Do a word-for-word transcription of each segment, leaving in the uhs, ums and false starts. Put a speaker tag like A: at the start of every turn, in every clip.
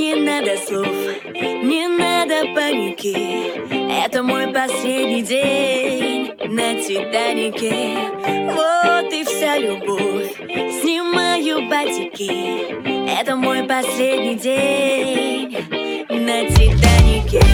A: Не надо слов, не надо паники. Это мой последний день на Титанике. Вот и вся любовь, снимаю ботики. Это мой последний день на Титанике.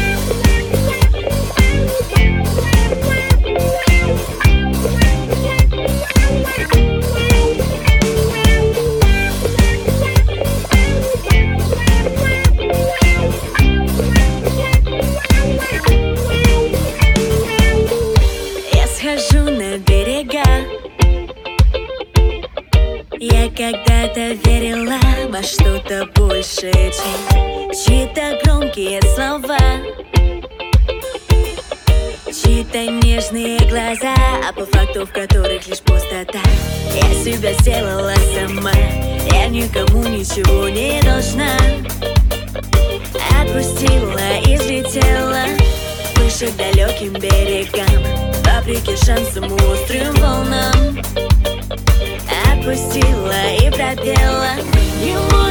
A: Схожу на берега. Я когда-то верила во что-то большее, чем чьи-то громкие слова, чьи-то нежные глаза, а по факту в которых лишь пустота. Я себя сделала сама, я никому ничего не должна. Отпустила и взлетела выше к далеким берегам, вопреки шансам и острым волнам. Отпустила и пропела ему